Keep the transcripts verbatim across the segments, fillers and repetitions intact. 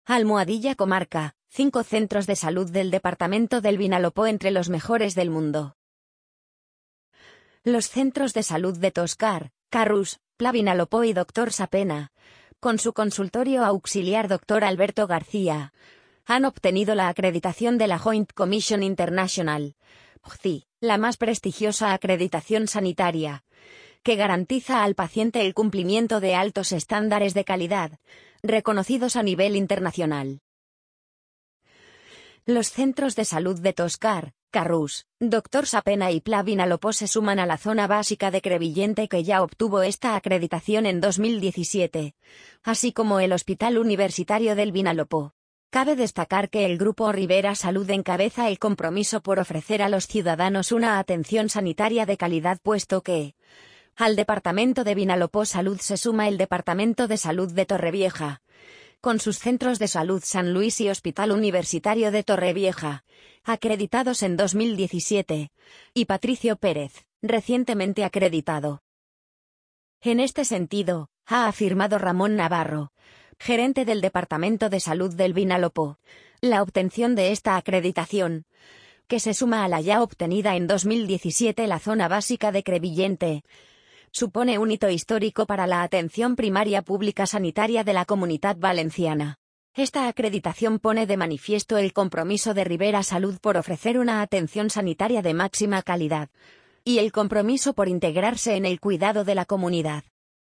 Almohadilla Comarca, cinco centros de salud del departamento del Vinalopó entre los mejores del mundo. Los centros de salud de Toscar, Carrús, Pla Vinalopó y Doctor Sapena, con su consultorio auxiliar Doctor Alberto García, han obtenido la acreditación de la Joint Commission International, J C I, la más prestigiosa acreditación sanitaria, que garantiza al paciente el cumplimiento de altos estándares de calidad, reconocidos a nivel internacional. Los centros de salud de Toscar, Carrús, Doctor Sapena y Pla Vinalopó se suman a la zona básica de Crevillente que ya obtuvo esta acreditación en dos mil diecisiete, así como el Hospital Universitario del Vinalopó. Cabe destacar que el Grupo Ribera Salud encabeza el compromiso por ofrecer a los ciudadanos una atención sanitaria de calidad, puesto que, al Departamento de Vinalopó Salud se suma el Departamento de Salud de Torrevieja, con sus centros de salud San Luis y Hospital Universitario de Torrevieja, acreditados en dos mil diecisiete, y Patricio Pérez, recientemente acreditado. En este sentido, ha afirmado Ramón Navarro, gerente del Departamento de Salud del Vinalopó, la obtención de esta acreditación, que se suma a la ya obtenida en dos mil diecisiete la zona básica de Crevillente, supone un hito histórico para la atención primaria pública sanitaria de la Comunitat Valenciana. Esta acreditación pone de manifiesto el compromiso de Ribera Salud por ofrecer una atención sanitaria de máxima calidad, y el compromiso por integrarse en el cuidado de la comunidad.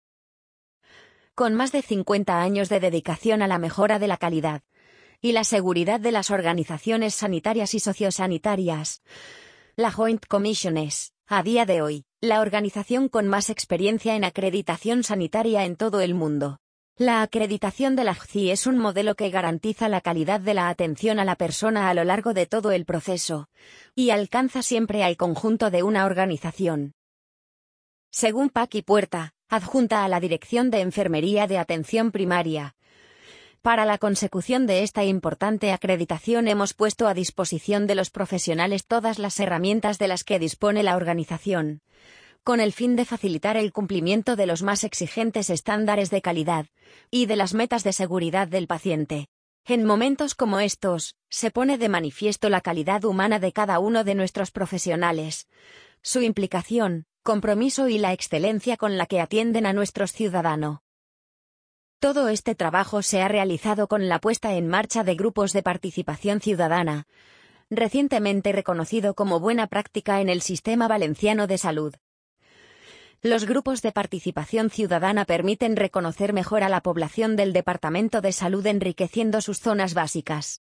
Con más de cincuenta años de dedicación a la mejora de la calidad y la seguridad de las organizaciones sanitarias y sociosanitarias, la Joint Commission es, a día de hoy, la organización con más experiencia en acreditación sanitaria en todo el mundo. La acreditación de la J C I es un modelo que garantiza la calidad de la atención a la persona a lo largo de todo el proceso, y alcanza siempre al conjunto de una organización. Según Paqui Puerta, adjunta a la Dirección de Enfermería de Atención Primaria, para la consecución de esta importante acreditación hemos puesto a disposición de los profesionales todas las herramientas de las que dispone la organización, con el fin de facilitar el cumplimiento de los más exigentes estándares de calidad y de las metas de seguridad del paciente. En momentos como estos, se pone de manifiesto la calidad humana de cada uno de nuestros profesionales, su implicación, compromiso y la excelencia con la que atienden a nuestros ciudadanos. Todo este trabajo se ha realizado con la puesta en marcha de grupos de participación ciudadana, recientemente reconocido como buena práctica en el sistema valenciano de salud. Los grupos de participación ciudadana permiten reconocer mejor a la población del Departamento de Salud enriqueciendo sus zonas básicas.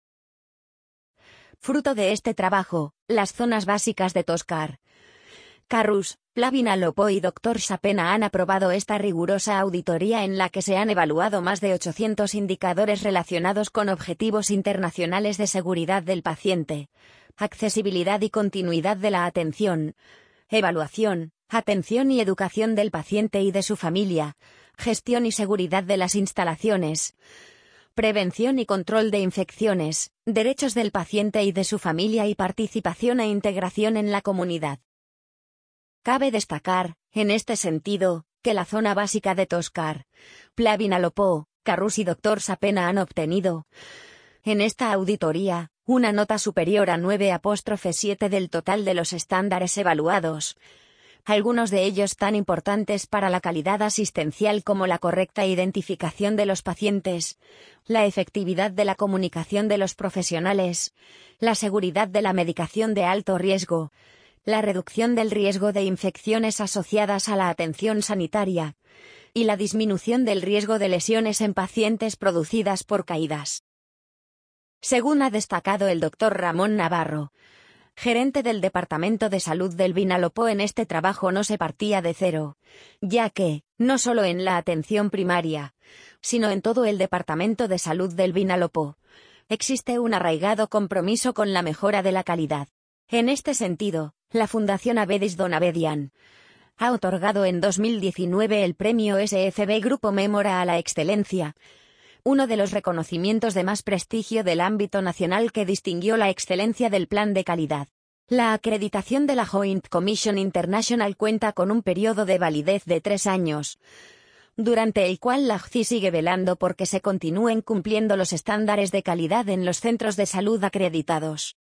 Fruto de este trabajo, las zonas básicas de Toscar, Carrús, Pla Vinalopó y Doctor Sapena han aprobado esta rigurosa auditoría en la que se han evaluado más de ochocientos indicadores relacionados con objetivos internacionales de seguridad del paciente, accesibilidad y continuidad de la atención, evaluación, atención y educación del paciente y de su familia, gestión y seguridad de las instalaciones, prevención y control de infecciones, derechos del paciente y de su familia y participación e integración en la comunidad. Cabe destacar, en este sentido, que la zona básica de Toscar, Pla Vinalopó, Carrús y Doctor Sapena han obtenido, en esta auditoría, una nota superior a nueve siete del total de los estándares evaluados, algunos de ellos tan importantes para la calidad asistencial como la correcta identificación de los pacientes, la efectividad de la comunicación de los profesionales, la seguridad de la medicación de alto riesgo, la reducción del riesgo de infecciones asociadas a la atención sanitaria, y la disminución del riesgo de lesiones en pacientes producidas por caídas. Según ha destacado el doctor Ramón Navarro, gerente del Departamento de Salud del Vinalopó, en este trabajo no se partía de cero, ya que, no solo en la atención primaria, sino en todo el Departamento de Salud del Vinalopó, existe un arraigado compromiso con la mejora de la calidad. En este sentido, la Fundación Avedis Donabedian ha otorgado en dos mil diecinueve el premio S F B Grupo Memora a la Excelencia, uno de los reconocimientos de más prestigio del ámbito nacional que distinguió la excelencia del plan de calidad. La acreditación de la Joint Commission International cuenta con un periodo de validez de tres años, durante el cual la A G C I sigue velando porque se continúen cumpliendo los estándares de calidad en los centros de salud acreditados.